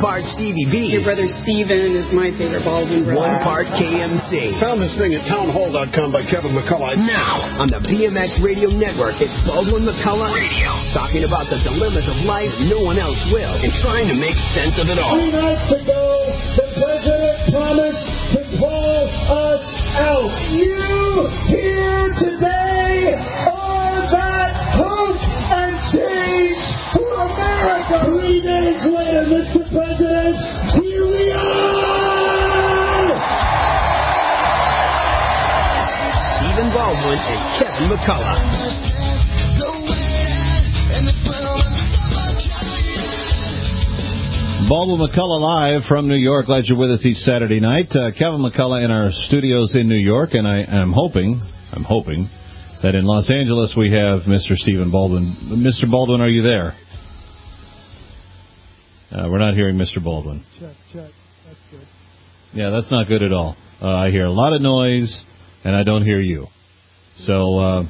part Stevie B. Your brother Steven is my favorite Baldwin brother. 1 part KMC. Found this thing at townhall.com by Kevin McCullough. Now, on the BMX Radio Network, it's Baldwin McCullough Radio. Talking about the dilemmas of life no one else will, and trying to make sense of it all. 3 nights ago, the president promised to pull us out. You here today are that hope and change for America. 3 days later, Mr. President, here we are! Stephen Baldwin and Kevin McCullough. Baldwin McCullough live from New York. Glad you're with us each Saturday night. Kevin McCullough in our studios in New York, and I'm hoping that in Los Angeles we have Mr. Stephen Baldwin. Mr. Baldwin, are you there? We're not hearing Mr. Baldwin. Check. That's good. Yeah, that's not good at all. I hear a lot of noise, and I don't hear you. So,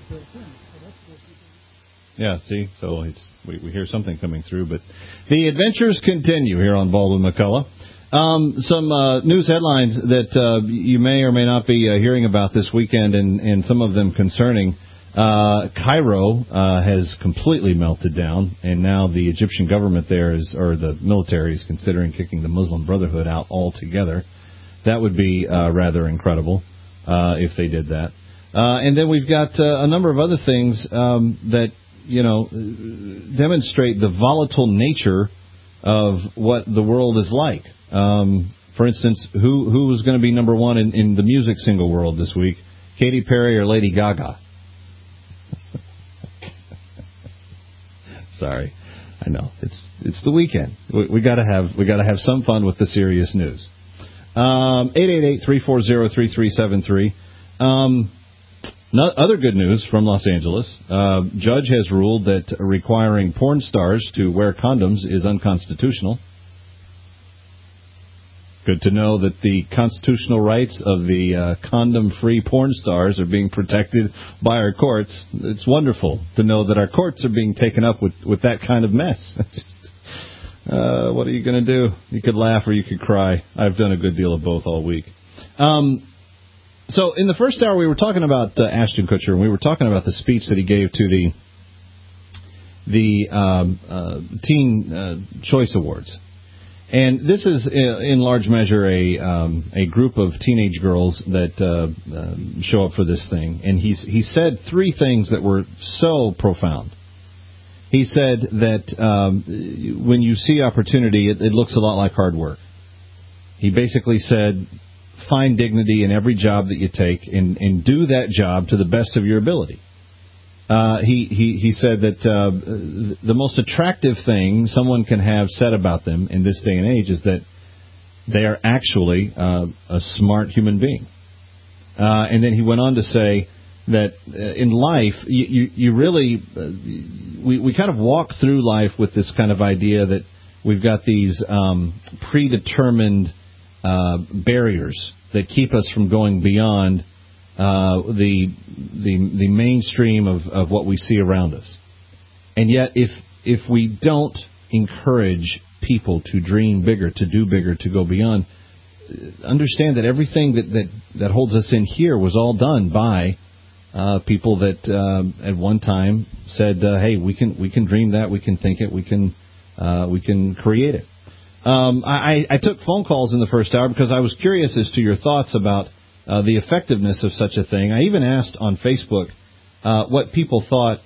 yeah, see? So we hear something coming through. But the adventures continue here on Baldwin McCullough. Some news headlines that you may or may not be hearing about this weekend, and some of them concerning. Cairo has completely melted down, and now the Egyptian government there or the military is considering kicking the Muslim Brotherhood out altogether. That would be rather incredible if they did that. And then we've got a number of other things that, demonstrate the volatile nature of what the world is like. For instance, who was going to be number one in the music single world this week? Katy Perry or Lady Gaga? Sorry, I know it's the weekend. We got to have some fun with the serious news. 888-340-3373. Other good news from Los Angeles. Judge has ruled that requiring porn stars to wear condoms is unconstitutional. Good to know that the constitutional rights of the condom-free porn stars are being protected by our courts. It's wonderful to know that our courts are being taken up with that kind of mess. What are you going to do? You could laugh or you could cry. I've done a good deal of both all week. So in the first hour, we were talking about Ashton Kutcher, and we were talking about the speech that he gave to the Teen Choice Awards. And this is, in large measure, a group of teenage girls that show up for this thing. And he said 3 things that were so profound. He said that when you see opportunity, it looks a lot like hard work. He basically said, find dignity in every job that you take and do that job to the best of your ability. He said that the most attractive thing someone can have said about them in this day and age is that they are actually a smart human being. And then he went on to say that in life, you really, we kind of walk through life with this kind of idea that we've got these predetermined barriers that keep us from going beyond the mainstream of what we see around us. And yet, if we don't encourage people to dream bigger, to do bigger, to go beyond, understand that everything that holds us in here was all done by people that at one time said, "Hey, we can dream that, we can think it, we can create it." I took phone calls in the first hour because I was curious as to your thoughts about the effectiveness of such a thing. I even asked on Facebook what people thought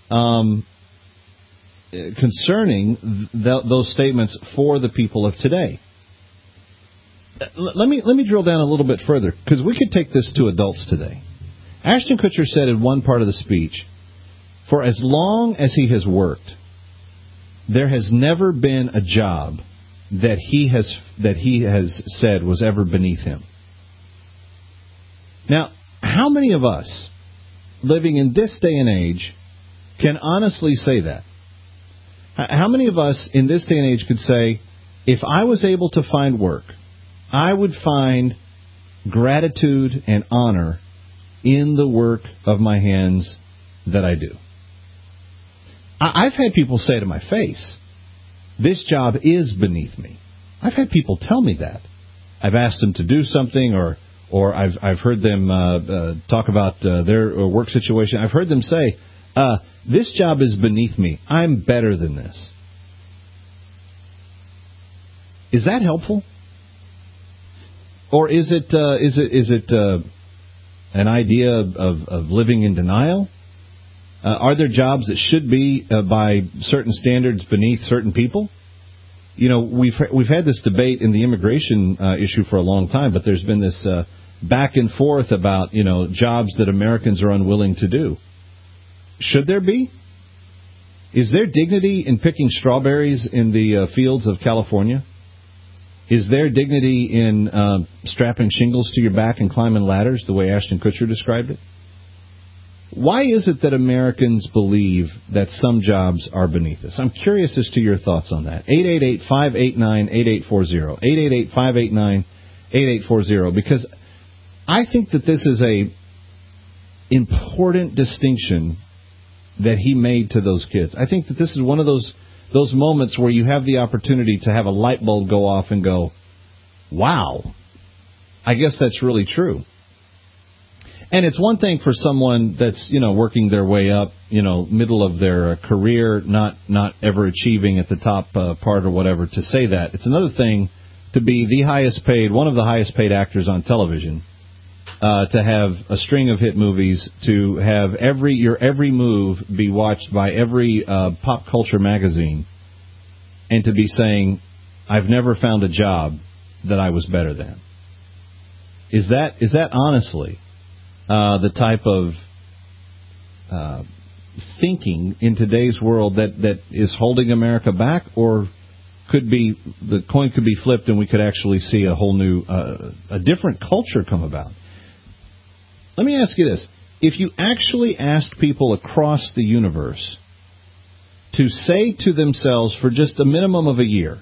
concerning those statements for the people of today. Let me drill down a little bit further, because we could take this to adults today. Ashton Kutcher said in one part of the speech, for as long as he has worked, there has never been a job that he has said was ever beneath him. Now, how many of us living in this day and age can honestly say that? How many of us in this day and age could say, if I was able to find work, I would find gratitude and honor in the work of my hands that I do? I've had people say to my face, this job is beneath me. I've had people tell me that. I've asked them to do something, or I've heard them talk about their work situation. I've heard them say, this job is beneath me. I'm better than this. Is that helpful? Or is it an idea of living in denial? Are there jobs that should be by certain standards beneath certain people? You know, we've had this debate in the immigration issue for a long time, but there's been this back and forth about, you know, jobs that Americans are unwilling to do. Should there be? Is there dignity in picking strawberries in the fields of California? Is there dignity in strapping shingles to your back and climbing ladders, the way Ashton Kutcher described it? Why is it that Americans believe that some jobs are beneath us? I'm curious as to your thoughts on that. 888-589-8840. 888-589-8840. Because I think that this is a important distinction that he made to those kids. I think that this is one of those moments where you have the opportunity to have a light bulb go off and go, wow, I guess that's really true. And it's one thing for someone that's, you know, working their way up, you know, middle of their career, not ever achieving at the top part or whatever, to say that. It's another thing to be the highest paid, one of the highest paid actors on television, to have a string of hit movies, to have your every move be watched by every pop culture magazine, and to be saying, I've never found a job that I was better than. Is that honestly the type of thinking in today's world that is holding America back, or the coin could be flipped and we could actually see a whole new, a different culture come about? Let me ask you this. If you actually asked people across the universe to say to themselves for just a minimum of a year,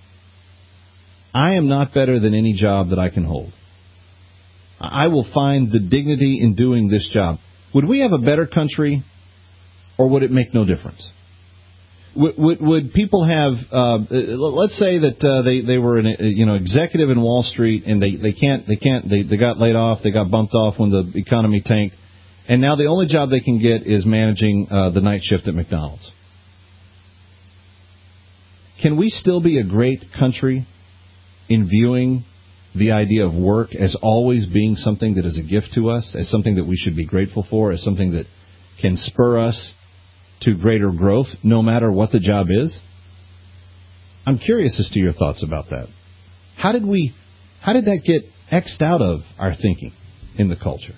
I am not better than any job that I can hold. I will find the dignity in doing this job. Would we have a better country, or would it make no difference? Would people have? Let's say that they were an executive in Wall Street, and they got laid off, they got bumped off when the economy tanked, and now the only job they can get is managing the night shift at McDonald's. Can we still be a great country in viewing the idea of work as always being something that is a gift to us, as something that we should be grateful for, as something that can spur us to greater growth, no matter what the job is? I'm curious as to your thoughts about that. How did that get X'd out of our thinking in the culture?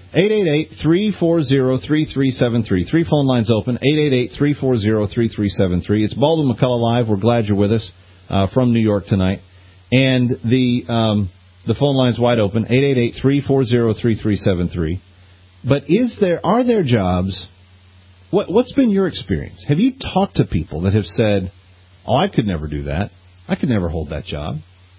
888-340-3373. 3 phone lines open. 888-340-3373. It's Baldwin McCullough Live. We're glad you're with us from New York tonight. And the phone line's wide open, 888-340-3373. But are there jobs? What's been your experience? Have you talked to people that have said, "Oh, I could never do that. I could never hold that job.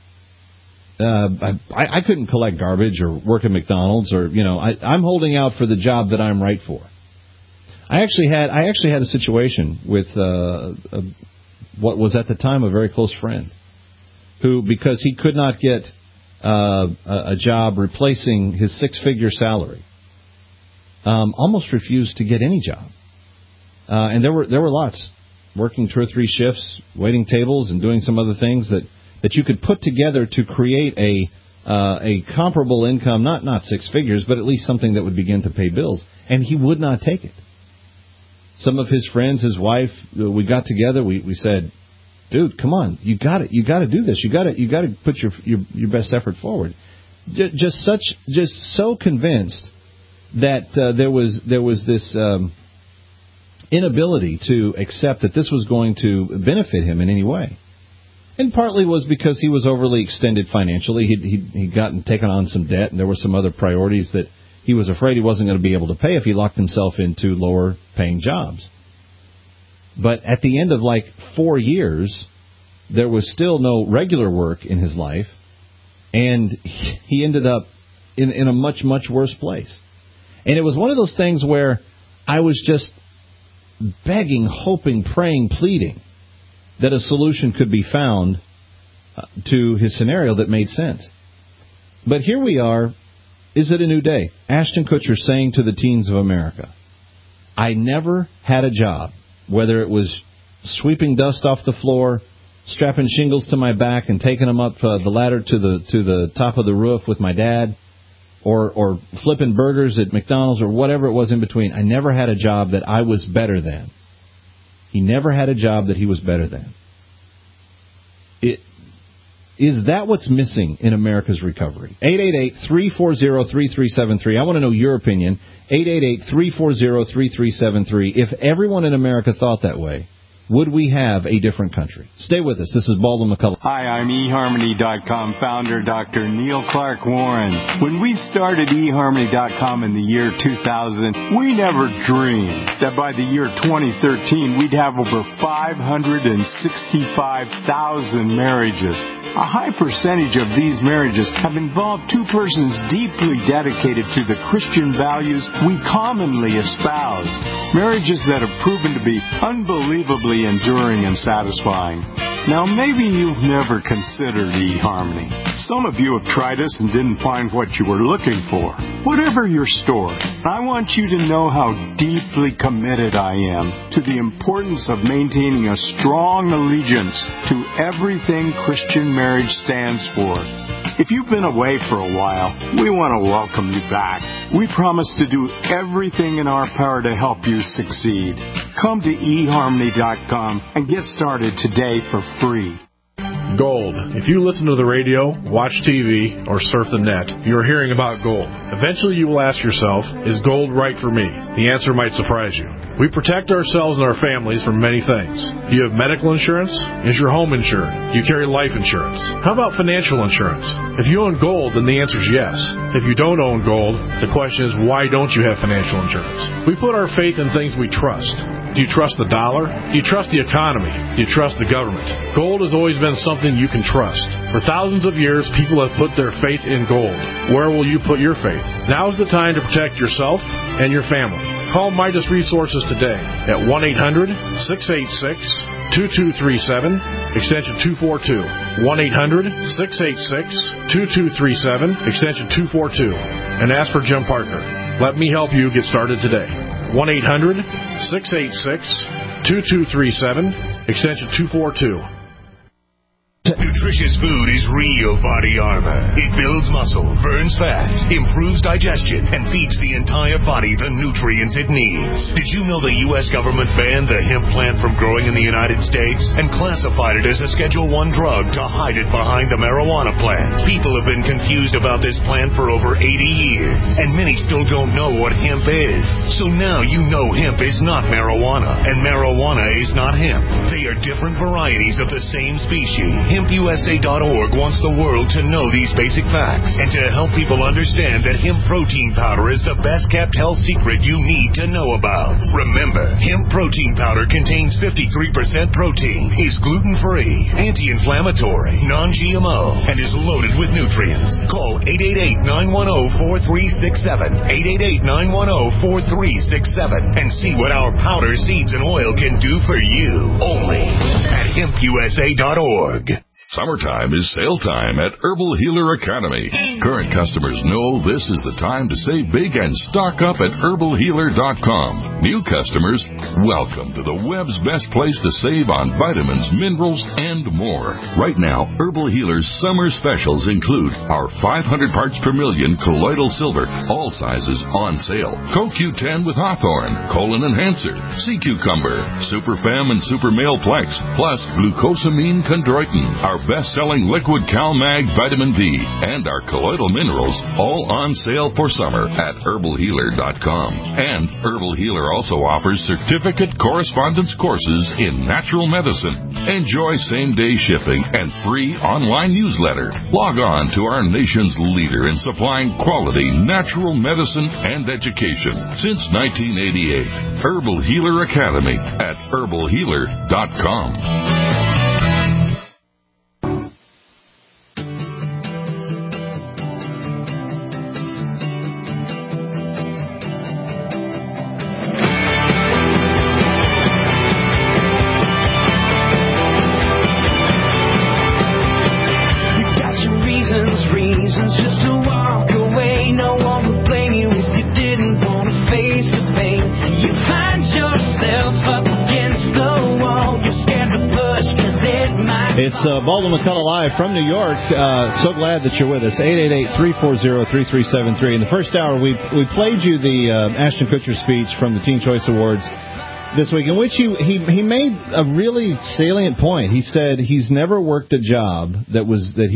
I couldn't collect garbage or work at McDonald's, or I'm holding out for the job that I'm right for." I actually had a situation with what was at the time a very close friend, who, because he could not get a job replacing his 6-figure salary, almost refused to get any job. And there were lots, working 2 or 3 shifts, waiting tables, and doing some other things that you could put together to create a comparable income, not 6 figures, but at least something that would begin to pay bills. And he would not take it. Some of his friends, his wife, we got together. We said, "Dude, come on, you got it. You got to do this. You got to put your best effort forward." Just so convinced that there was this inability to accept that this was going to benefit him in any way. And partly was because he was overly extended financially. He'd gotten taken on some debt, and there were some other priorities that he was afraid he wasn't going to be able to pay if he locked himself into lower paying jobs. But at the end of 4 years, there was still no regular work in his life, and he ended up in a much, much worse place. And it was one of those things where I was just begging, hoping, praying, pleading that a solution could be found to his scenario that made sense. But here we are. Is it a new day? Ashton Kutcher saying to the teens of America, I never had a job, whether it was sweeping dust off the floor, strapping shingles to my back and taking them up the ladder to the top of the roof with my dad, or flipping burgers at McDonald's or whatever it was in between. I never had a job that I was better than. He never had a job that he was better than. Is that what's missing in America's recovery? 888-340-3373. I want to know your opinion. 888-340-3373. If everyone in America thought that way, would we have a different country? Stay with us. This is Baldwin McCullough. Hi, I'm eHarmony.com founder Dr. Neil Clark Warren. When we started eHarmony.com in the year 2000, we never dreamed that by the year 2013 we'd have over 565,000 marriages. A high percentage of these marriages have involved two persons deeply dedicated to the Christian values we commonly espouse. Marriages that have proven to be unbelievably enduring and satisfying. Now, maybe you've never considered eHarmony. Some of you have tried us and didn't find what you were looking for. Whatever your story, I want you to know how deeply committed I am to the importance of maintaining a strong allegiance to everything Christian marriage stands for. If you've been away for a while, we want to welcome you back. We promise to do everything in our power to help you succeed. Come to eHarmony.com and get started today for free. Gold. If you listen to the radio, watch TV, or surf the net, you're hearing about gold. Eventually you will ask yourself, is gold right for me? The answer might surprise you. We protect ourselves and our families from many things. Do you have medical insurance? Is your home insured? Do you carry life insurance? How about financial insurance? If you own gold, then the answer is yes. If you don't own gold, the question is, why don't you have financial insurance? We put our faith in things we trust. Do you trust the dollar? Do you trust the economy? Do you trust the government? Gold has always been something you can trust. For thousands of years, people have put their faith in gold. Where will you put your faith? Now's the time to protect yourself and your family. Call Midas Resources today at 1-800-686-2237, extension 242. 1-800-686-2237, extension 242. And ask for Jim Parker. Let me help you get started today. 1-800-686-2237, extension 242. Nutritious food is real body armor. It builds muscle, burns fat, improves digestion, and feeds the entire body the nutrients it needs. Did you know the U.S. government banned the hemp plant from growing in the United States and classified it as a Schedule I drug to hide it behind the marijuana plant? People have been confused about this plant for over 80 years, and many still don't know what hemp is. So now you know hemp is not marijuana, and marijuana is not hemp. They are different varieties of the same species. HempUSA.org wants the world to know these basic facts and to help people understand that hemp protein powder is the best kept health secret you need to know about. Remember, hemp protein powder contains 53% protein, is gluten-free, anti-inflammatory, non-GMO, and is loaded with nutrients. Call 888-910-4367, 888-910-4367, and see what our powder, seeds, and oil can do for you. Only at HempUSA.org. Summertime is sale time at Herbal Healer Academy. Current customers know this is the time to save big and stock up at herbalhealer.com. New customers, welcome to the web's best place to save on vitamins, minerals, and more. Right now, Herbal Healer's summer specials include our 500 parts per million colloidal silver, all sizes on sale, CoQ10 with Hawthorne, Colon Enhancer, Sea Cucumber, Super Fem and Super Male Plex, plus glucosamine chondroitin, our best-selling liquid CalMag Vitamin D, and our colloidal minerals, all on sale for summer at herbalhealer.com. And Herbal Healer also offers certificate correspondence courses in natural medicine. Enjoy same-day shipping and free online newsletter. Log on to our nation's leader in supplying quality natural medicine and education since 1988. Herbal Healer Academy at herbalhealer.com. It's Baldwin McCullough Live from New York. So glad that you're with us. 888-340-3373. In the first hour, we played you the Ashton Kutcher speech from the Teen Choice Awards this week, in which he made a really salient point. He said he's never worked a job that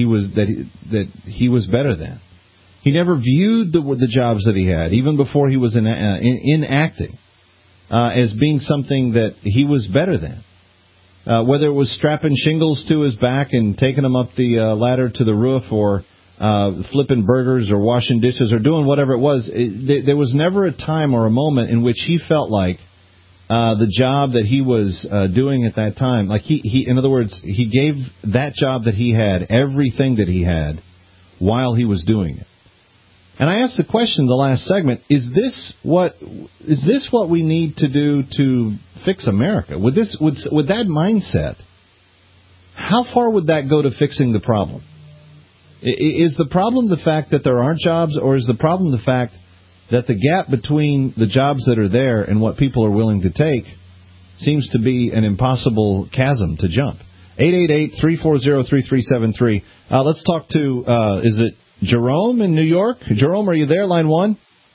he was better than. He never viewed the jobs that he had, even before he was in acting, as being something that he was better than. Whether it was strapping shingles to his back and taking him up the ladder to the roof, or flipping burgers, or washing dishes, or doing whatever it was, there was never a time or a moment in which he felt like the job that he was doing at that time, like he, in other words, he gave that job that he had everything that he had while he was doing it. And I asked the question in the last segment: Is this what we need to do to fix America? With that mindset, how far would that go to fixing the problem? Is the problem the fact that there aren't jobs, or is the problem the fact that the gap between the jobs that are there and what people are willing to take seems to be an impossible chasm to jump? 888-340-3373. Let's talk to, is it Jerome in New York? Jerome, are you there? Line 1?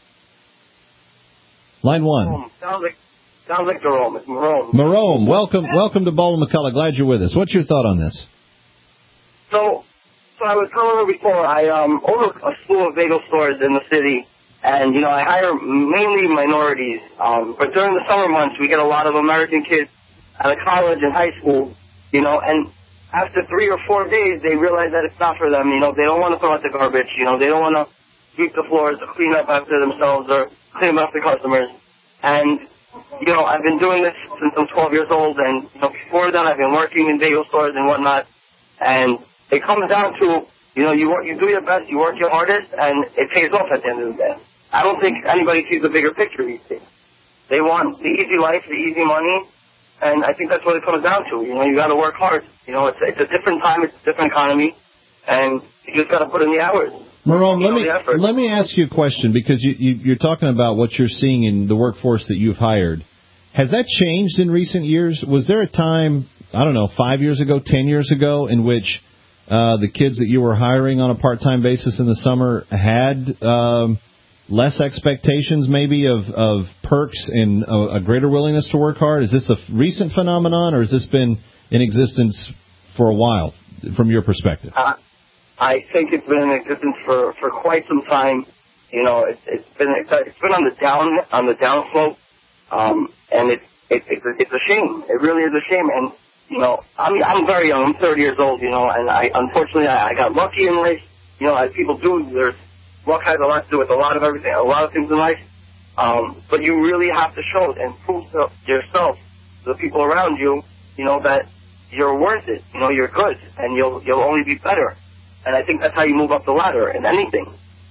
Line 1. Sounds like Jerome. It's Marone. Marone, welcome to Baldwin McCullough. Glad you're with us. What's your thought on this? So I was telling her before, I own a slew of bagel stores in the city, and, I hire mainly minorities. But during the summer months, we get a lot of American kids out of college and high school, and after 3 or 4 days, they realize that it's not for them. They don't want to throw out the garbage. They don't want to sweep the floors or clean up after themselves or clean up the customers. And, I've been doing this since I'm 12 years old. And, before that, I've been working in bagel stores and whatnot. And it comes down to, you do your best, you work your hardest, and it pays off at the end of the day. I don't think anybody sees the bigger picture these days. They want the easy life, the easy money. And I think that's what it comes down to. You got to work hard. It's a different time, it's a different economy, and you just got to put in the hours. Marone, let me ask you a question, because you're talking about what you're seeing in the workforce that you've hired. Has that changed in recent years? Was there a time, 5 years ago, 10 years ago, in which the kids that you were hiring on a part-time basis in the summer had less expectations maybe of perks and a greater willingness to work hard? Is this a recent phenomenon, or has this been in existence for a while, from your perspective? I think it's been in existence for quite some time. It's been on the down slope, and it's a shame. It really is a shame. And I'm very young. I'm 30 years old. And unfortunately I got lucky in life. As people do, luck has a lot to do with a lot of everything, a lot of things in life. But you really have to show it and prove to yourself, to the people around you, that you're worth it. You're good, and you'll only be better. And I think that's how you move up the ladder in anything.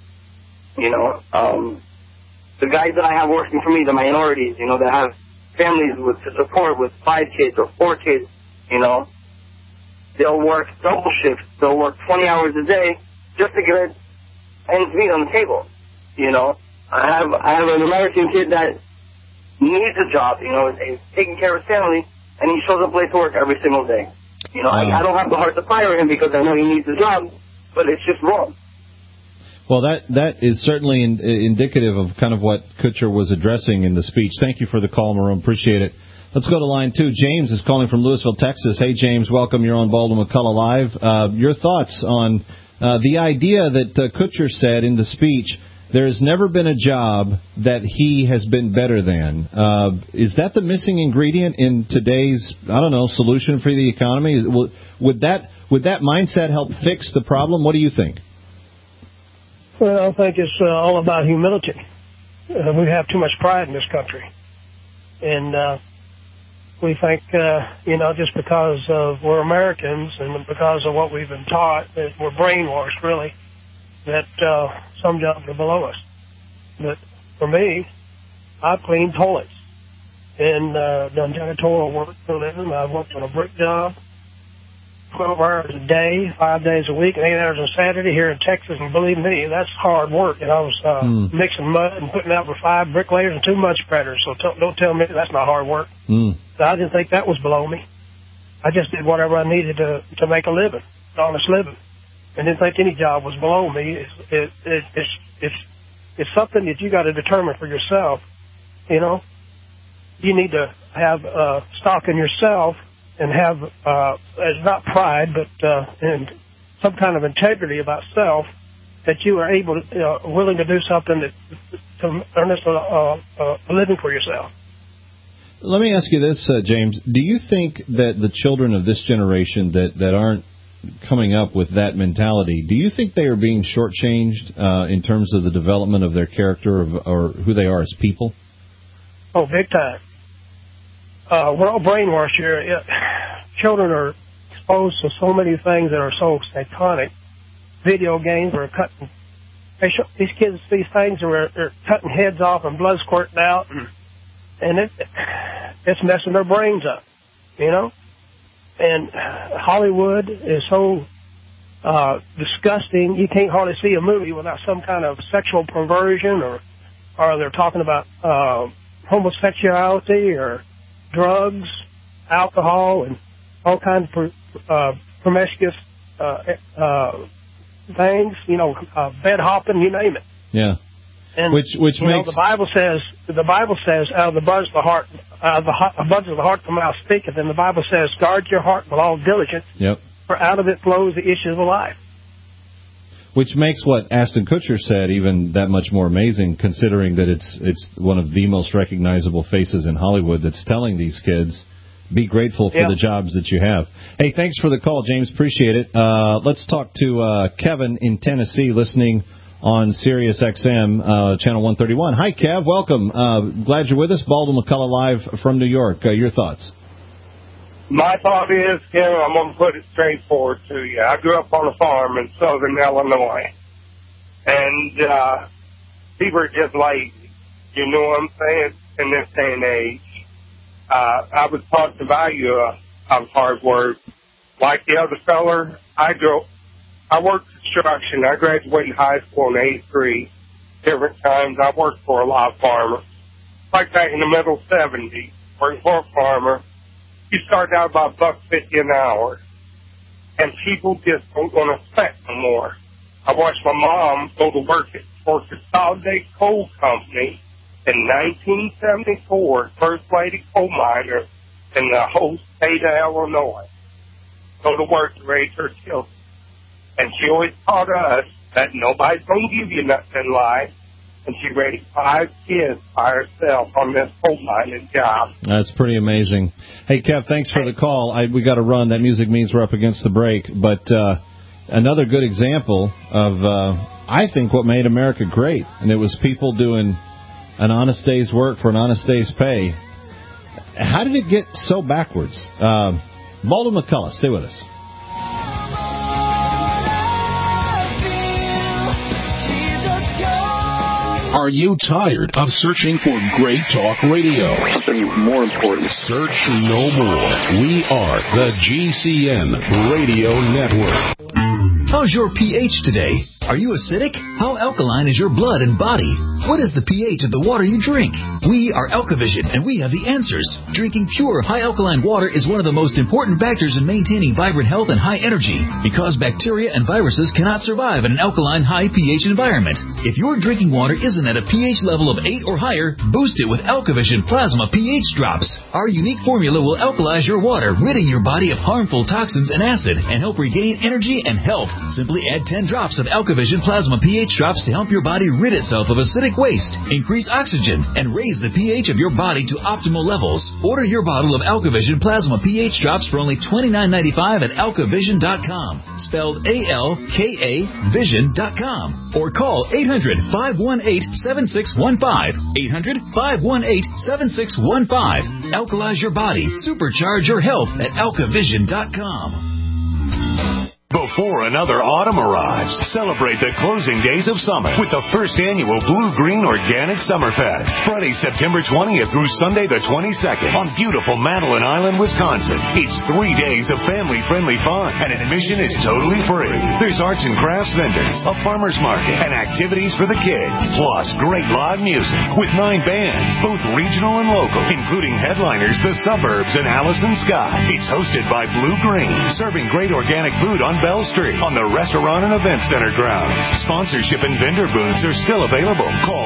The guys that I have working for me, the minorities, that have families to support with 5 kids or 4 kids, they'll work double shifts. They'll work 20 hours a day just to get ends meet on the table. I have an American kid that needs a job, is taking care of his family, and he shows up late to work every single day. I don't have the heart to fire him because I know he needs a job, but it's just wrong. Well, that is certainly indicative of kind of what Kutcher was addressing in the speech. Thank you for the call, Marone. Appreciate it. Let's go to line 2. James is calling from Louisville, Texas. Hey, James, welcome. You're on Baldwin McCullough Live. Your thoughts on the idea that Kutcher said in the speech, there has never been a job that he has been better than. Is that the missing ingredient in today's, solution for the economy? Would that mindset help fix the problem? What do you think? Well, I think it's all about humility. We have too much pride in this country. And we think, just because we're Americans and because of what we've been taught, that we're brainwashed, really, that some jobs are below us. But for me, I've cleaned toilets and done janitorial work for a living. I've worked on a brick job, 12 hours a day, 5 days a week, and 8 hours on Saturday here in Texas. And believe me, that's hard work. And I was mixing mud and putting out for 5 bricklayers and 2 mud spreaders. So don't tell me that's not hard work. So I didn't think that was below me. I just did whatever I needed to make a living, an honest living, and didn't think any job was below me. It's something that you got to determine for yourself. You know, you need to have stock in yourself and have it's not pride, but and some kind of integrity about self, that you are able to willing to do something to earn a living for yourself. Let me ask you this, James. Do you think that the children of this generation that aren't coming up with that mentality, do you think they are being shortchanged in terms of the development of their character or who they are as people? Oh, big time. We're all brainwashed here. Children are exposed to so many things that are so satanic. Video games are cutting. These kids see things where they're cutting heads off and blood squirting out, and it's messing their brains up, you know. And Hollywood is so disgusting. You can't hardly see a movie without some kind of sexual perversion, or they're talking about homosexuality or drugs, alcohol, and all kinds of promiscuous things, you know, bed hopping, you name it. Yeah. And which makes the Bible says out of the abundance of the heart the mouth speaketh, and the Bible says guard your heart with all diligence. Yep. For out of it flows the issues of life. Which makes what Ashton Kutcher said even that much more amazing, considering that it's one of the most recognizable faces in Hollywood that's telling these kids, be grateful for the jobs that you have. Hey, thanks for the call, James. Appreciate it. Let's talk to Kevin in Tennessee, listening on Sirius XM, Channel 131. Hi, Kev. Welcome. Glad you're with us. Baldwin McCullough live from New York. Your thoughts? My thought is, Kevin, I'm going to put it straightforward to you. I grew up on a farm in southern Illinois, and people are just lazy. You know what I'm saying? In this day and age, I was taught the value of hard work. Like the other feller, I worked construction. I graduated high school in '83. Different times, I worked for a lot of farmers. Like back in the middle '70s, working for a farmer. You start out about $1.50 an hour, and people just don't want to spend no more. I watched my mom go to work for Consolidated Coal Company in 1974, first lady coal miner in the whole state of Illinois. Go to work to raise her children. And she always taught us that nobody's going to give you nothing in life. And she raised 5 kids by herself on this coal mining job. That's pretty amazing. Hey, Kev, thanks for the call. We got to run. That music means we're up against the break. But another good example of, I think, what made America great. And it was people doing an honest day's work for an honest day's pay. How did it get so backwards? Baldwin McCullough, stay with us. Are you tired of searching for great talk radio? Something more important. Search no more. We are the GCN Radio Network. How's your pH today? Are you acidic? How alkaline is your blood and body? What is the pH of the water you drink? We are Alkavision, and we have the answers. Drinking pure, high alkaline water is one of the most important factors in maintaining vibrant health and high energy, because bacteria and viruses cannot survive in an alkaline, high pH environment. If your drinking water isn't at a pH level of 8 or higher, boost it with Alkavision Plasma pH Drops. Our unique formula will alkalize your water, ridding your body of harmful toxins and acid, and help regain energy and health. Simply add 10 drops of Alkavision Plasma pH Drops to help your body rid itself of acidic waste, increase oxygen, and raise the pH of your body to optimal levels. Order your bottle of Alkavision Plasma pH Drops for only $29.95 at alkavision.com, spelled A-L-K-A Vision.com, or call 800-518-7615, 800-518-7615. Alkalize your body, supercharge your health at alkavision.com. The before another autumn arrives. Celebrate the closing days of summer with the first annual Blue Green Organic Summerfest. Friday, September 20th through Sunday the 22nd on beautiful Madeline Island, Wisconsin. It's 3 days of family-friendly fun, and admission is totally free. There's arts and crafts vendors, a farmer's market, and activities for the kids. Plus, great live music with 9 bands, both regional and local, including headliners The Suburbs and Allison Scott. It's hosted by Blue Green, serving great organic food on Bell Street on the Restaurant and Event Center grounds. Sponsorship and vendor booths are still available. Call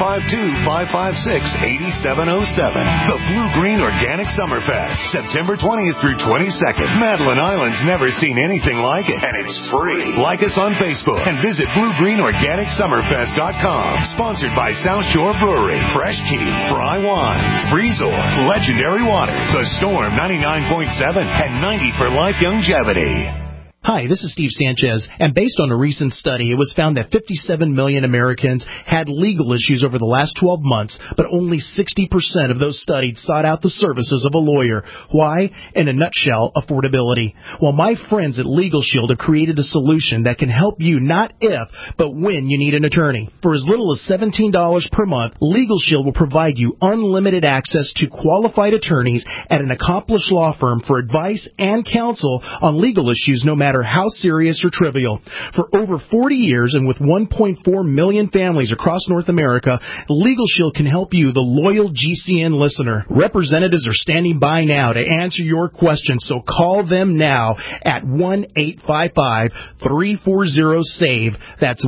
952-556-8707. The Blue Green Organic Summerfest, September 20th through 22nd. Madeline Island's never seen anything like it, and it's free. Like us on Facebook and visit BlueGreenOrganicSummerfest.com. Sponsored by South Shore Brewery, Fresh Key, Fry Wines, Freezor, Legendary Waters, The Storm 99.7, and 90 for Life Longevity. Hi, this is Steve Sanchez, and based on a recent study, it was found that 57 million Americans had legal issues over the last 12 months, but only 60% of those studied sought out the services of a lawyer. Why? In a nutshell, affordability. Well, my friends at Legal Shield have created a solution that can help you not if, but when you need an attorney. For as little as $17 per month, Legal Shield will provide you unlimited access to qualified attorneys at an accomplished law firm for advice and counsel on legal issues no matter how serious or trivial. For over 40 years and with 1.4 million families across North America, Legal Shield can help you, the loyal GCN listener. Representatives are standing by now to answer your questions, so call them now at 1-855-340-SAVE. That's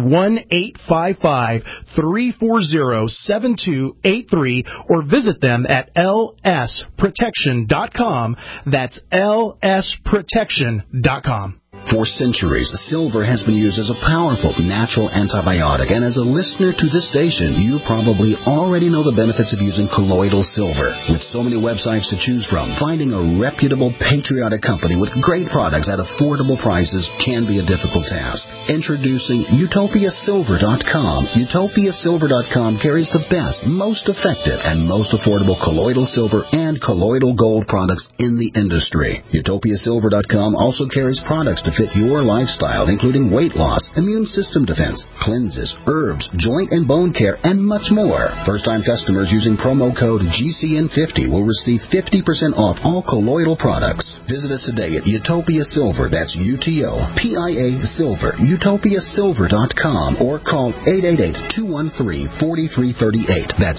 1-855-340-7283, or visit them at lsprotection.com. That's lsprotection.com. For centuries, silver has been used as a powerful natural antibiotic, and as a listener to this station, you probably already know the benefits of using colloidal silver. With so many websites to choose from, finding a reputable, patriotic company with great products at affordable prices can be a difficult task. Introducing UtopiaSilver.com. UtopiaSilver.com carries the best, most effective, and most affordable colloidal silver and colloidal gold products in the industry. UtopiaSilver.com also carries products to fit your lifestyle, including weight loss, immune system defense, cleanses, herbs, joint and bone care, and much more. First-time customers using promo code GCN50 will receive 50% off all colloidal products. Visit us today at Utopia Silver, that's UTOPIA Silver, UtopiaSilver.com, or call 888-213-4338. That's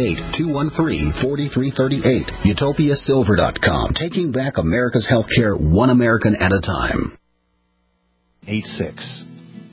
888-213-4338. UtopiaSilver.com, taking back America's healthcare one American at a time. 86.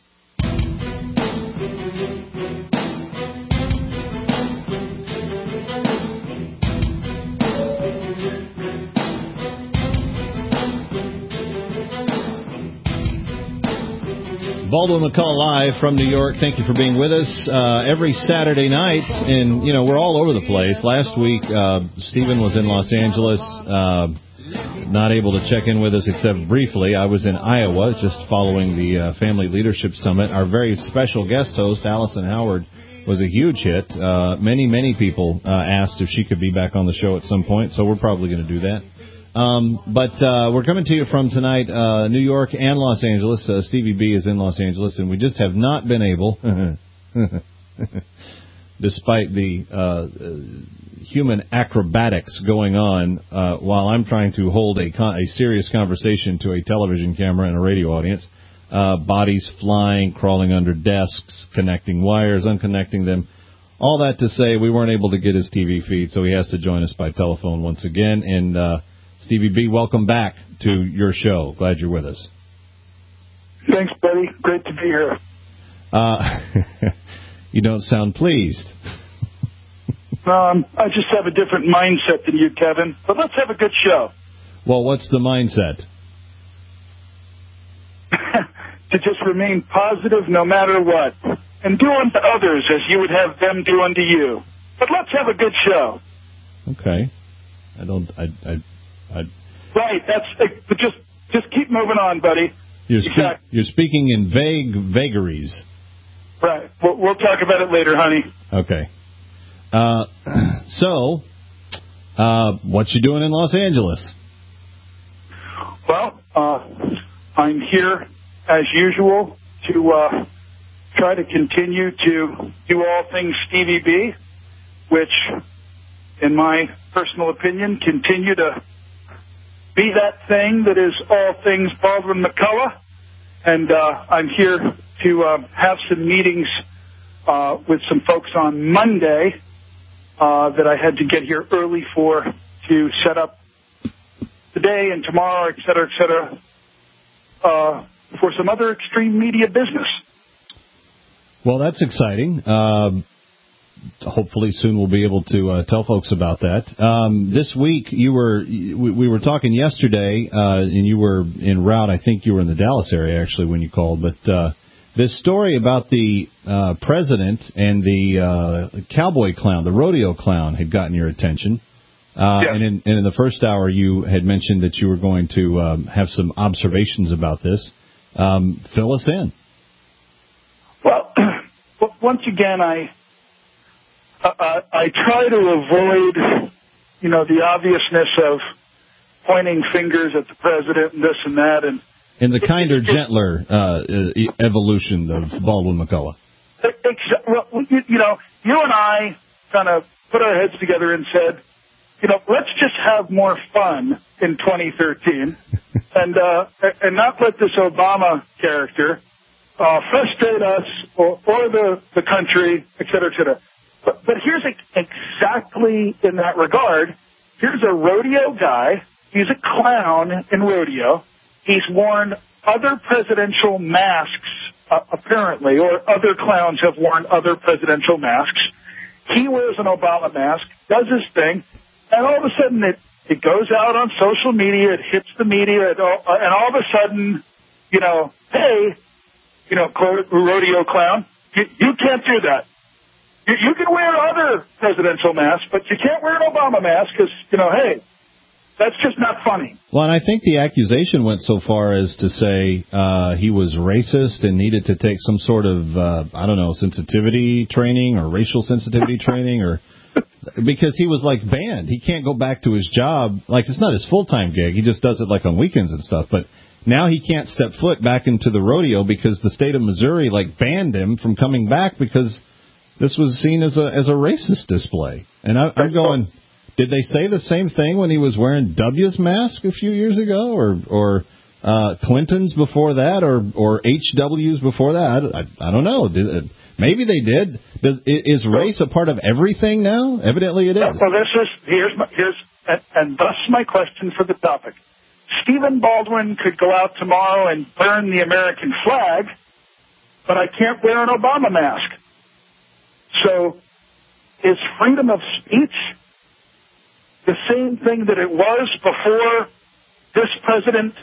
Baldwin McCullough live from New York. Thank you for being with us every Saturday night. And, we're all over the place. Last week, Stephen was in Los Angeles. Not able to check in with us except briefly. I was in Iowa just following the Family Leadership Summit. Our very special guest host, Allison Howard, was a huge hit. Many people asked if she could be back on the show at some point, so we're probably going to do that. But we're coming to you from tonight, New York and Los Angeles. Stevie B is in Los Angeles, and we just have not been able, despite the human acrobatics going on while I'm trying to hold a serious conversation to a television camera and a radio audience. Bodies flying, crawling under desks, connecting wires, unconnecting them. All that to say, we weren't able to get his TV feed, so he has to join us by telephone once again. And Stevie B, welcome back to your show. Glad you're with us. Thanks, buddy. Great to be here. You don't sound pleased. I just have a different mindset than you, Kevin. But let's have a good show. Well, what's the mindset? To just remain positive no matter what. And do unto others as you would have them do unto you. But let's have a good show. Okay. Right, but just keep moving on, buddy. You're speaking in vagaries. Right. We'll talk about it later, honey. Okay. So, what you doing in Los Angeles? Well, I'm here as usual, to try to continue to do all things Stevie B, which, in my personal opinion, continue to be that thing that is all things Baldwin McCullough. And I'm here to have some meetings with some folks on Monday that I had to get here early to set up today and tomorrow, et cetera, for some other extreme media business. Well, that's exciting. Hopefully soon we'll be able to tell folks about that. This week we were talking yesterday, and you were en route. I think you were in the Dallas area actually when you called. But this story about the president and the cowboy clown, the rodeo clown, had gotten your attention. And in the first hour you had mentioned that you were going to have some observations about this. Fill us in. Well, once again, I try to avoid, the obviousness of pointing fingers at the president and this and that, and the kinder, gentler evolution of Baldwin McCullough. Well, you and I kind of put our heads together and said, let's just have more fun in 2013, and not let this Obama character frustrate us or the country, et cetera, et cetera. But here's exactly in that regard. Here's a rodeo guy. He's a clown in rodeo. He's worn other presidential masks, apparently, or other clowns have worn other presidential masks. He wears an Obama mask, does his thing, and all of a sudden it goes out on social media, it hits the media, and all of a sudden, hey, rodeo clown, you can't do that. You can wear other presidential masks, but you can't wear an Obama mask because, hey, that's just not funny. Well, and I think the accusation went so far as to say he was racist and needed to take some sort of, sensitivity training or racial sensitivity training, or because he was banned. He can't go back to his job. It's not his full-time gig. He just does it on weekends and stuff. But now he can't step foot back into the rodeo because the state of Missouri banned him from coming back because this was seen as a racist display. And I'm going, did they say the same thing when he was wearing W's mask a few years ago, or Clinton's before that, or HW's before that? I don't know. Maybe they did. Is race a part of everything now? Evidently it is. Well, here's and thus my question for the topic. Stephen Baldwin could go out tomorrow and burn the American flag, but I can't wear an Obama mask. So is freedom of speech the same thing that it was before this president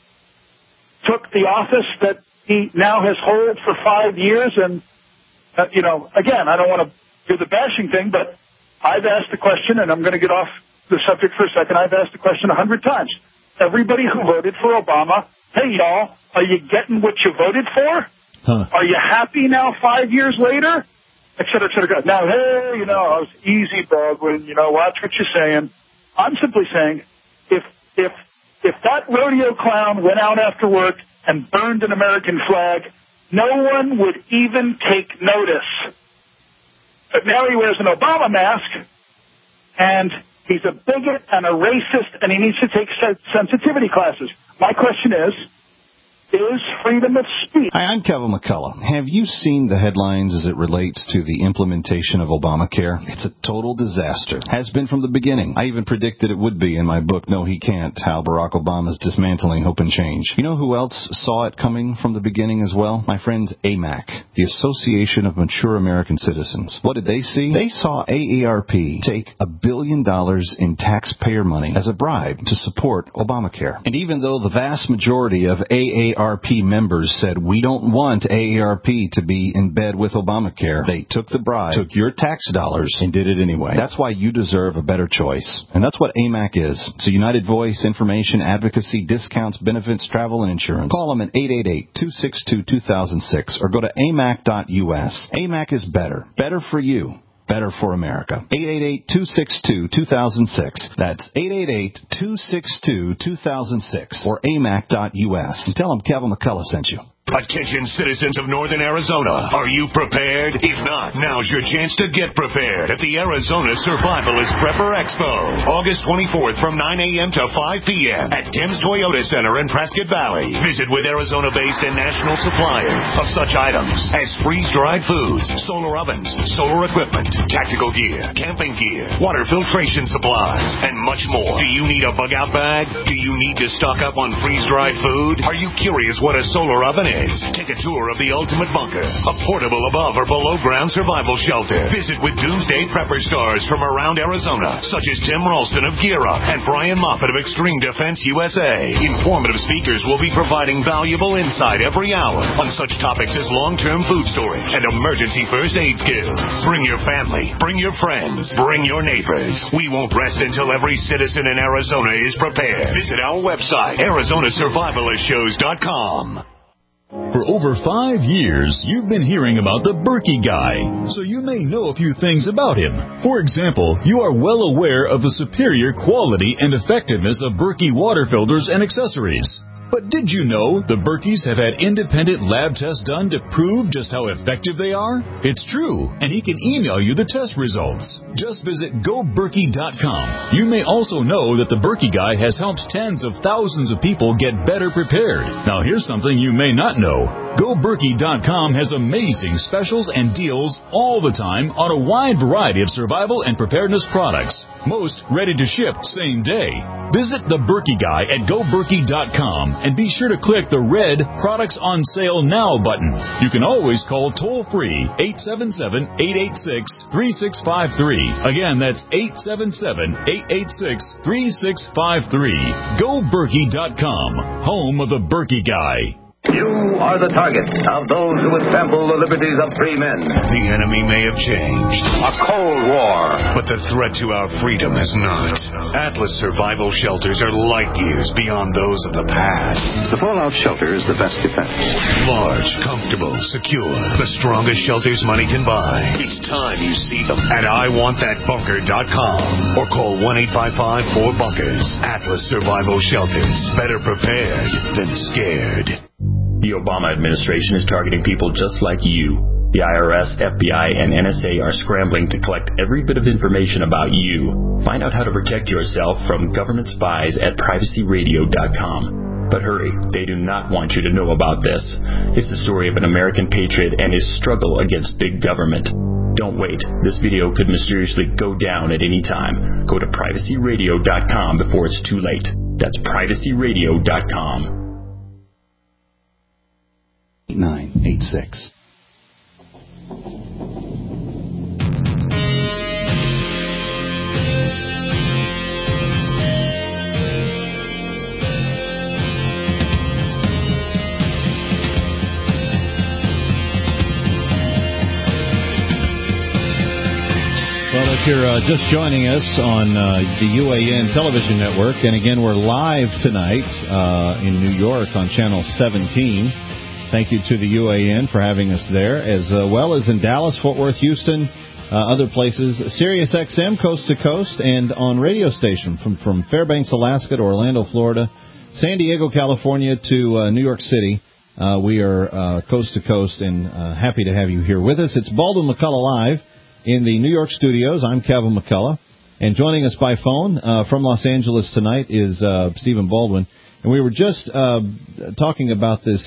took the office that he now has held for 5 years? And, again, I don't want to do the bashing thing, but I've asked the question, and I'm going to get off the subject for a second. I've asked the question 100 times. Everybody who voted for Obama, hey, y'all, are you getting what you voted for? Huh. Are you happy now 5 years later? Et cetera, et cetera. Now, hey, I was easy, Baldwin, watch what you're saying. I'm simply saying, if that rodeo clown went out after work and burned an American flag, no one would even take notice. But now he wears an Obama mask, and he's a bigot and a racist, and he needs to take sensitivity classes. My question is freedom of speech. Hi, I'm Kevin McCullough. Have you seen the headlines as it relates to the implementation of Obamacare? It's a total disaster. Has been from the beginning. I even predicted it would be in my book, No He Can't, How Barack Obama's Dismantling Hope and Change. You know who else saw it coming from the beginning as well? My friends AMAC, the Association of Mature American Citizens. What did they see? They saw AARP take $1 billion in taxpayer money as a bribe to support Obamacare. And even though the vast majority of AARP members said, we don't want AARP to be in bed with Obamacare, they took the bribe, took your tax dollars, and did it anyway. That's why you deserve a better choice. And that's what AMAC is. It's a united voice, information, advocacy, discounts, benefits, travel, and insurance. Call them at 888-262-2006 or go to amac.us. AMAC is better. Better for you. Better for America. 888-262-2006. That's 888-262-2006 or amac.us. And tell them Kevin McCullough sent you. Attention citizens of northern Arizona. Are you prepared? If not, now's your chance to get prepared at the Arizona Survivalist Prepper Expo. August 24th from 9 a.m. to 5 p.m. at Tim's Toyota Center in Prescott Valley. Visit with Arizona-based and national suppliers of such items as freeze-dried foods, solar ovens, solar equipment, tactical gear, camping gear, water filtration supplies, and much more. Do you need a bug-out bag? Do you need to stock up on freeze-dried food? Are you curious what a solar oven is? Take a tour of the Ultimate Bunker, a portable above or below ground survival shelter. Visit with Doomsday Prepper stars from around Arizona, such as Tim Ralston of Gear Up and Brian Moffat of Extreme Defense USA. Informative speakers will be providing valuable insight every hour on such topics as long-term food storage and emergency first aid skills. Bring your family, bring your friends, bring your neighbors. We won't rest until every citizen in Arizona is prepared. Visit our website, ArizonaSurvivalistshows.com. For over 5 years, you've been hearing about the Berkey Guy, so you may know a few things about him. For example, you are well aware of the superior quality and effectiveness of Berkey water filters and accessories. But did you know the Berkeys have had independent lab tests done to prove just how effective they are? It's true, and he can email you the test results. Just visit GoBerkey.com. You may also know that the Berkey Guy has helped tens of thousands of people get better prepared. Now here's something you may not know. GoBerkey.com has amazing specials and deals all the time on a wide variety of survival and preparedness products. Most ready to ship same day. Visit the Berkey Guy at GoBerkey.com and be sure to click the red Products on Sale Now button. You can always call toll-free 877-886-3653. Again, that's 877-886-3653. GoBerkey.com, home of the Berkey Guy. You are the target of those who would trample the liberties of free men. The enemy may have changed. A Cold War. But the threat to our freedom has not. Atlas survival shelters are light years beyond those of the past. The fallout shelter is the best defense. Large, comfortable, secure. The strongest shelters money can buy. It's time you see them at IWantThatBunker.com or call 1-855-4BUNKERS. Atlas Survival Shelters. Better prepared than scared. The Obama administration is targeting people just like you. The IRS, FBI, and NSA are scrambling to collect every bit of information about you. Find out how to protect yourself from government spies at privacyradio.com. But hurry, they do not want you to know about this. It's the story of an American patriot and his struggle against big government. Don't wait. This video could mysteriously go down at any time. Go to privacyradio.com before it's too late. That's privacyradio.com. 986. Well, if you're just joining us on the UAN television network, and again, we're live tonight in New York on Channel 17. Thank you to the UAN for having us there, as well as in Dallas, Fort Worth, Houston, other places. Sirius XM, coast to coast, and on radio station from Fairbanks, Alaska to Orlando, Florida, San Diego, California to New York City. We are coast to coast and happy to have you here with us. It's Baldwin McCullough Live in the New York studios. I'm Kevin McCullough. And joining us by phone from Los Angeles tonight is Stephen Baldwin. And we were just talking about this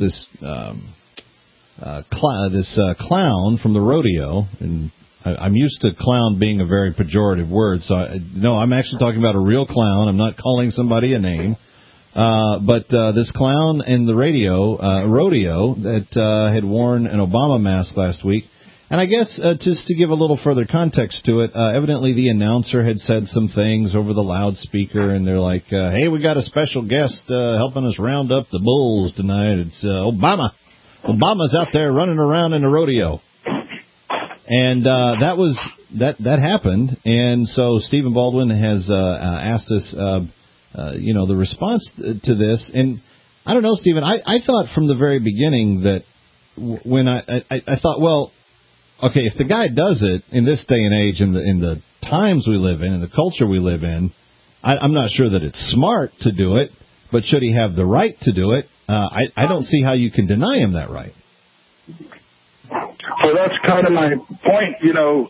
clown from the rodeo, and I'm used to clown being a very pejorative word, so I'm actually talking about a real clown. I'm not calling somebody a name, but this clown in the rodeo that had worn an Obama mask last week. And I guess just to give a little further context to it, evidently the announcer had said some things over the loudspeaker, and they're like, hey, we got a special guest helping us round up the bulls tonight. It's Obama. Obama's out there running around in a rodeo. And that happened. And so Stephen Baldwin has asked us, the response to this. And I don't know, Stephen, I thought from the very beginning that when I thought, well, okay, if the guy does it in this day and age, in the times we live in, the culture we live in, I'm not sure that it's smart to do it, but should he have the right to do it? I don't see how you can deny him that right. Well, that's kind of my point,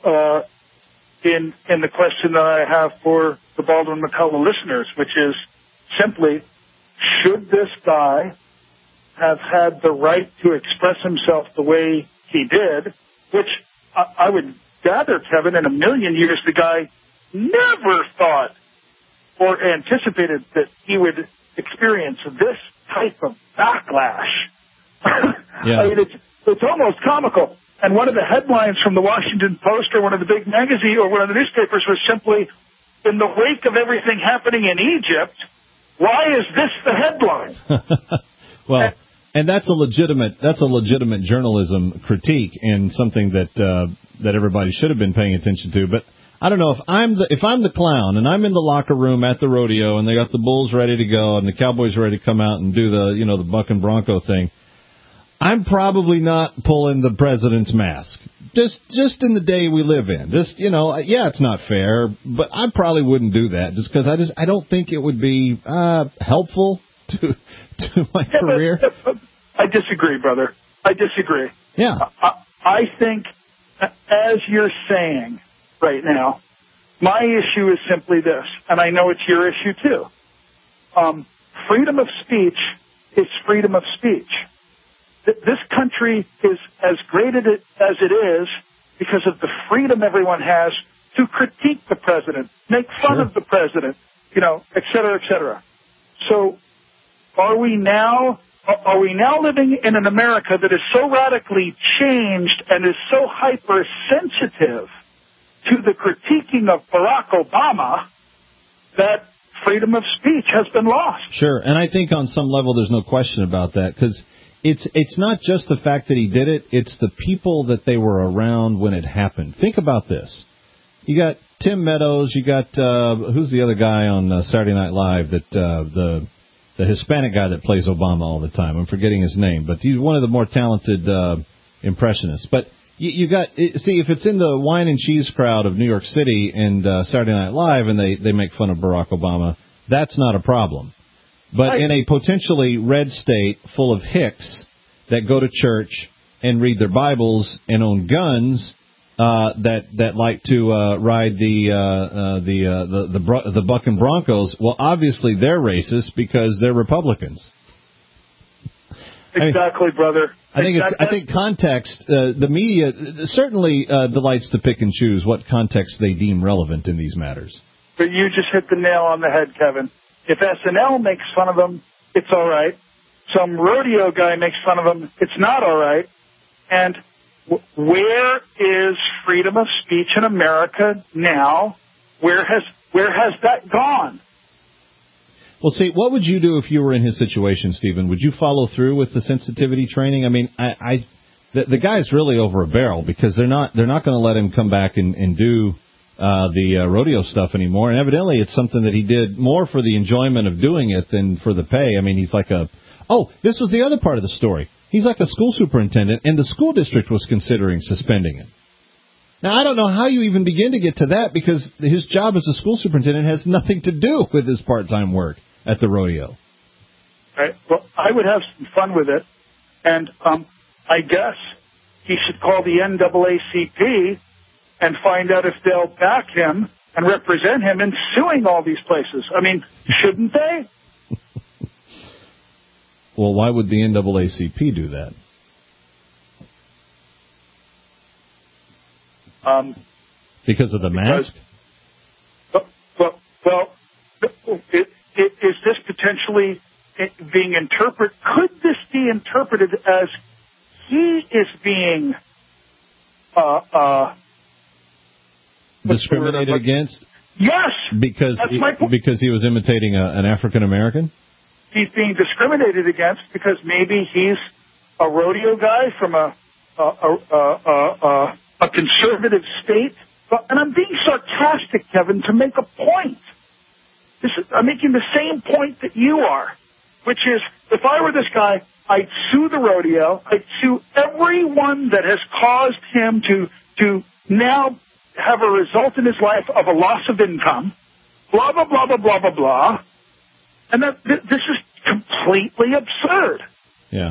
in the question that I have for the Baldwin McCullough listeners, which is simply, should this guy have had the right to express himself the way he did, which I would gather, Kevin, in a million years, the guy never thought or anticipated that he would experience this type of backlash. Yeah. I mean, it's almost comical. And one of the headlines from the Washington Post or one of the big magazines or one of the newspapers was simply, in the wake of everything happening in Egypt, why is this the headline? Well, and that's a legitimate journalism critique and something that everybody should have been paying attention to. But I don't know if I'm the clown and I'm in the locker room at the rodeo and they got the bulls ready to go and the cowboys ready to come out and do the buck and bronco thing. I'm probably not pulling the president's mask. Just in the day we live in. It's not fair, but I probably wouldn't do that just because I don't think it would be helpful to my career. I disagree, brother. I disagree. Yeah. I think, as you're saying right now, my issue is simply this, and I know it's your issue too. Freedom of speech is freedom of speech. This country is as great as it is because of the freedom everyone has to critique the president, make fun of the president, et cetera, et cetera. So are we now living in an America that is so radically changed and is so hypersensitive to the critiquing of Barack Obama that freedom of speech has been lost? Sure, and I think on some level there's no question about that because it's not just the fact that he did it, it's the people that they were around when it happened. Think about this. You got Tim Meadows, you got, who's the other guy on Saturday Night Live, that the Hispanic guy that plays Obama all the time. I'm forgetting his name, but he's one of the more talented impressionists. But you got, see, if it's in the wine and cheese crowd of New York City and Saturday Night Live and they make fun of Barack Obama, that's not a problem. But in a potentially red state full of hicks that go to church and read their Bibles and own guns, that like to ride the buck and broncos, well, obviously they're racist because they're Republicans. Exactly, brother. I think context. The media certainly delights to pick and choose what context they deem relevant in these matters. But you just hit the nail on the head, Kevin. If SNL makes fun of them, it's all right. Some rodeo guy makes fun of them, it's not all right. And where is freedom of speech in America now? Where has that gone? Well, see, what would you do if you were in his situation, Stephen? Would you follow through with the sensitivity training? I mean, the guy's really over a barrel because they're not going to let him come back and do the rodeo stuff anymore. And evidently it's something that he did more for the enjoyment of doing it than for the pay. I mean, he's like this was the other part of the story. He's like a school superintendent, and the school district was considering suspending him. Now, I don't know how you even begin to get to that because his job as a school superintendent has nothing to do with his part-time work at the rodeo. Right. Well, I would have some fun with it, and I guess he should call the NAACP and find out if they'll back him and represent him in suing all these places. I mean, shouldn't they? Well, why would the NAACP do that? Because of the mask? Well, is this potentially being interpreted? Could this be interpreted as he is being discriminated against? Yes. Because he was imitating an African American? He's being discriminated against because maybe he's a rodeo guy from a conservative state. And I'm being sarcastic, Kevin, to make a point. I'm making the same point that you are, which is if I were this guy, I'd sue the rodeo. I'd sue everyone that has caused him to now have a result in his life of a loss of income, blah, blah, blah, blah, blah, blah, blah. And this is completely absurd. Yeah.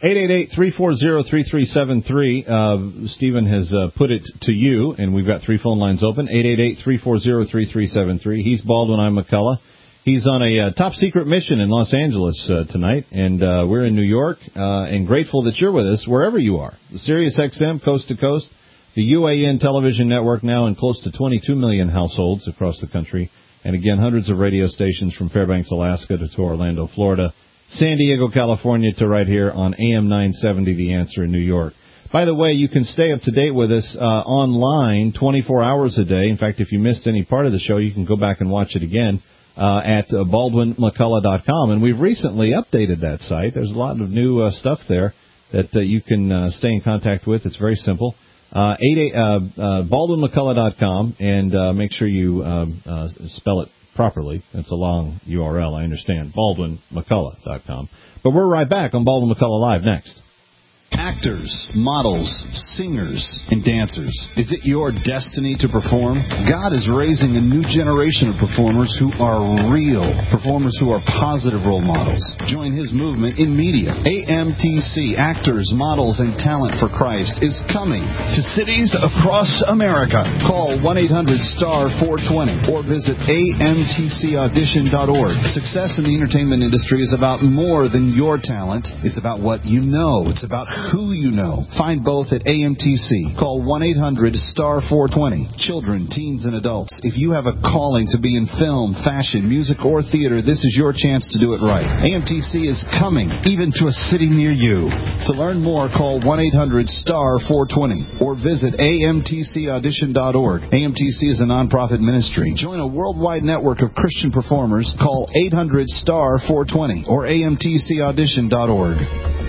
888-340-3373. Stephen has put it to you, and we've got 3 phone lines open. 888-340-3373. He's Baldwin, I'm McCullough. He's on a top-secret mission in Los Angeles tonight, and we're in New York, and grateful that you're with us wherever you are. The Sirius XM, coast to coast, the UAN television network now in close to 22 million households across the country, and again, hundreds of radio stations from Fairbanks, Alaska to Orlando, Florida, San Diego, California to right here on AM 970, The Answer in New York. By the way, you can stay up to date with us online 24 hours a day. In fact, if you missed any part of the show, you can go back and watch it again at BaldwinMcCullough.com. And we've recently updated that site. There's a lot of new stuff there that you can stay in contact with. It's very simple. BaldwinMcCullough.com, and make sure you spell it properly. It's a long URL, I understand. BaldwinMcCullough.com. But we're right back on Baldwin McCullough Live next. Actors, models, singers, and dancers. Is it your destiny to perform? God is raising a new generation of performers who are real, performers who are positive role models. Join his movement in media. AMTC, Actors, Models, and Talent for Christ, is coming to cities across America. Call 1-800-STAR-420 or visit amtcaudition.org. Success in the entertainment industry is about more than your talent. It's about what you know. It's about who you know. Find both at AMTC. Call 1-800-STAR-420. Children, teens, and adults. If you have a calling to be in film, fashion, music, or theater, this is your chance to do it right. AMTC is coming, even to a city near you. To learn more, call 1-800-STAR-420 or visit amtcaudition.org. AMTC is a nonprofit ministry. Join a worldwide network of Christian performers. Call 800-STAR-420 or amtcaudition.org.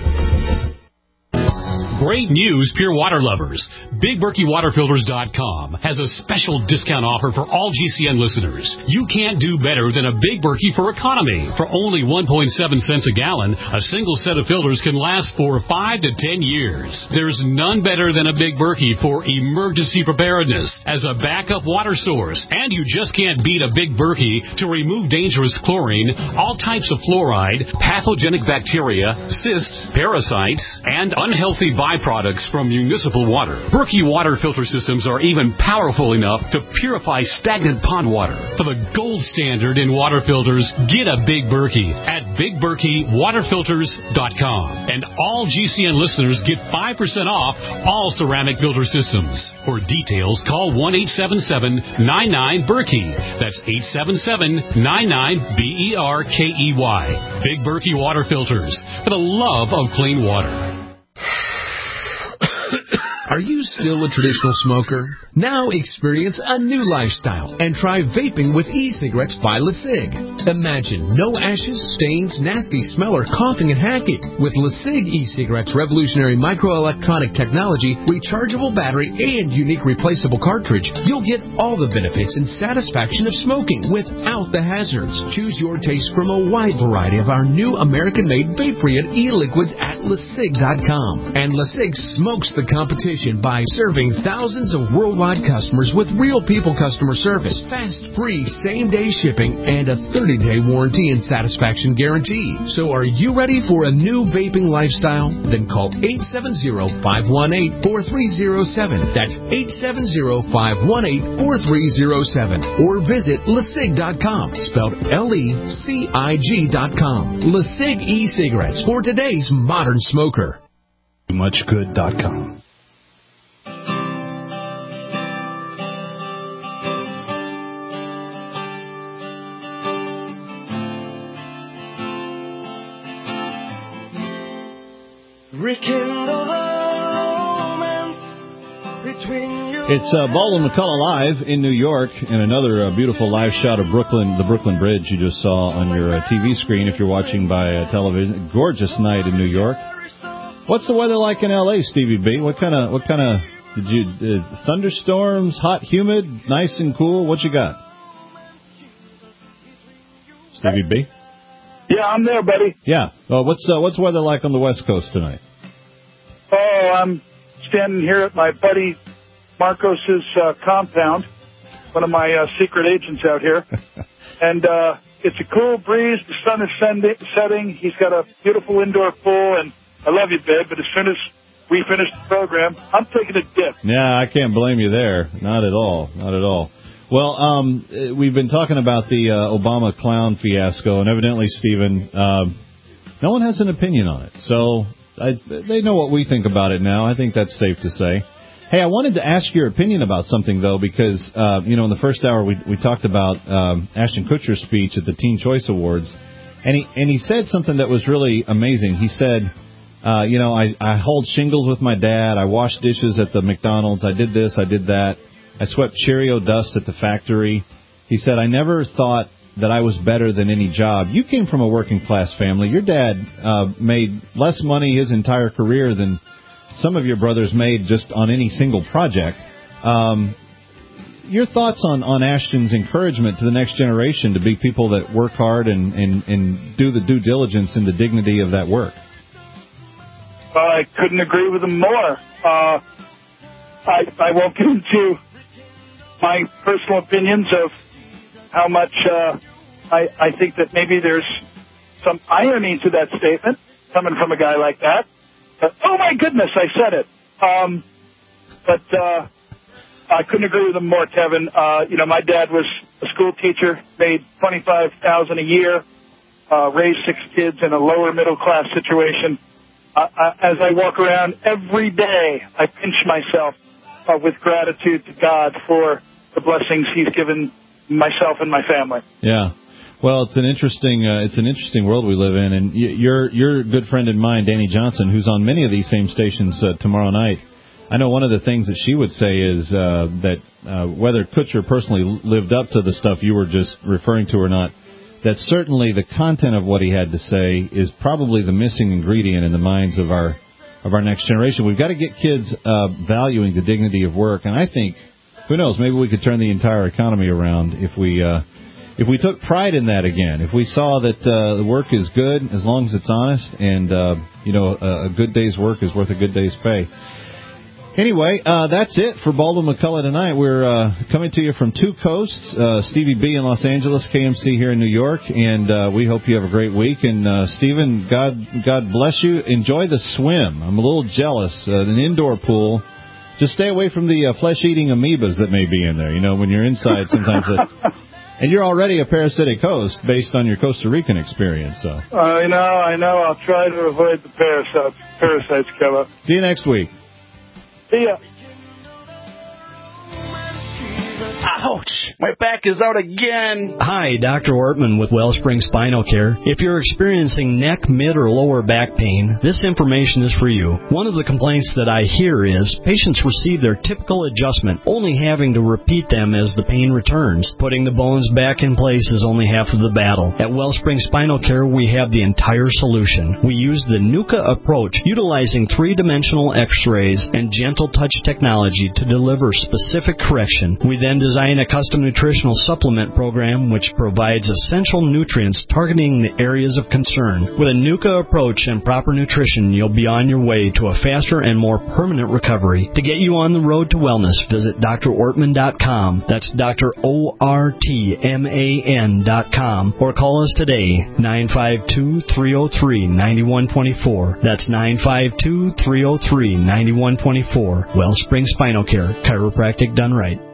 Great news, pure water lovers. BigBerkeyWaterFilters.com has a special discount offer for all GCN listeners. You can't do better than a Big Berkey for economy. For only 1.7 cents a gallon, a single set of filters can last for 5 to 10 years. There's none better than a Big Berkey for emergency preparedness as a backup water source. And you just can't beat a Big Berkey to remove dangerous chlorine, all types of fluoride, pathogenic bacteria, cysts, parasites, and unhealthy byproducts from municipal water. Berkey water filter systems are even powerful enough to purify stagnant pond water. For the gold standard in water filters, get a Big Berkey at BigBerkeyWaterFilters.com. And all GCN listeners get 5% off all ceramic filter systems. For details, call 1-877-99-BERKEY. That's 877-99-BERKEY. Big Berkey Water Filters, for the love of clean water. Are you still a traditional smoker? Now experience a new lifestyle and try vaping with e-cigarettes by LeSig. Imagine no ashes, stains, nasty smell, or coughing and hacking. With LeSig e-cigarettes' revolutionary microelectronic technology, rechargeable battery, and unique replaceable cartridge, you'll get all the benefits and satisfaction of smoking without the hazards. Choose your taste from a wide variety of our new American-made vape-free e-liquids at LeSig.com. And LeSig smokes the competition by serving thousands of worldwide customers with real people customer service, fast, free, same-day shipping, and a 30-day warranty and satisfaction guarantee. So are you ready for a new vaping lifestyle? Then call 870-518-4307. That's 870-518-4307. Or visit LeSig.com, spelled LECIG.com. LeSig e-cigarettes for today's modern smoker. TooMuchGood.com. It's Baldwin McCullough Live in New York, and another beautiful live shot of Brooklyn, the Brooklyn Bridge you just saw on your TV screen if you're watching by television. Gorgeous night in New York. What's the weather like in L.A., Stevie B? What kind of did you thunderstorms, hot, humid, nice and cool? What you got, Stevie B? Yeah, I'm there, buddy. Yeah. What's weather like on the West Coast tonight? Oh, I'm standing here at my buddy Marcos's compound, one of my secret agents out here. And It's a cool breeze. The sun is setting. He's got a beautiful indoor pool, and I love you, babe, but as soon as we finish the program, I'm taking a dip. Yeah, I can't blame you there. Not at all. Not at all. Well, we've been talking about the Obama clown fiasco, and evidently, Stephen, no one has an opinion on it. So they know what we think about it now. I think that's safe to say. Hey, I wanted to ask your opinion about something, though, because, in the first hour we talked about Ashton Kutcher's speech at the Teen Choice Awards, and he said something that was really amazing. He said, I hold shingles with my dad, I washed dishes at the McDonald's, I did this, I did that, I swept Cheerio dust at the factory. He said, I never thought that I was better than any job. You came from a working-class family. Your dad made less money his entire career than some of your brothers made just on any single project. Your thoughts on Ashton's encouragement to the next generation to be people that work hard and do the due diligence and the dignity of that work? I couldn't agree with him more. I won't get into my personal opinions of how much I think that maybe there's some irony to that statement coming from a guy like that. But, oh, my goodness, I said it. But I couldn't agree with him more, Kevin. My dad was a school teacher, made $25,000 a year, raised 6 kids in a lower middle-class situation. As I walk around every day, I pinch myself with gratitude to God for the blessings He's given myself and my family. Yeah. Well, it's an interesting world we live in, and your good friend and mine, Danny Johnson, who's on many of these same stations tomorrow night. I know one of the things that she would say is that whether Kutcher personally lived up to the stuff you were just referring to or not, that certainly the content of what he had to say is probably the missing ingredient in the minds of our next generation. We've got to get kids valuing the dignity of work, and I think, who knows, maybe we could turn the entire economy around if we took pride in that again. If we saw that the work is good as long as it's honest, and a good day's work is worth a good day's pay. Anyway, that's it for Baldwin McCullough tonight. We're coming to you from two coasts, Stevie B in Los Angeles, KMC here in New York, and we hope you have a great week. And, Stephen, God bless you. Enjoy the swim. I'm a little jealous. An indoor pool. Just stay away from the flesh-eating amoebas that may be in there. When you're inside sometimes. And you're already a parasitic host based on your Costa Rican experience. So. I know. I'll try to avoid the parasites, Kevin. See you next week. See ya. Ouch! My back is out again. Hi, Dr. Ortman with Wellspring Spinal Care. If you're experiencing neck, mid, or lower back pain, this information is for you. One of the complaints that I hear is patients receive their typical adjustment, only having to repeat them as the pain returns. Putting the bones back in place is only half of the battle. At Wellspring Spinal Care, we have the entire solution. We use the NUCA approach, utilizing three-dimensional x-rays and gentle touch technology to deliver specific correction. We then design a custom nutritional supplement program which provides essential nutrients targeting the areas of concern. With a NUCA approach and proper nutrition, you'll be on your way to a faster and more permanent recovery. To get you on the road to wellness, visit drortman.com. That's drortman.com. Or call us today, 952-303-9124. That's 952-303-9124. Wellspring Spinal Care, chiropractic done right.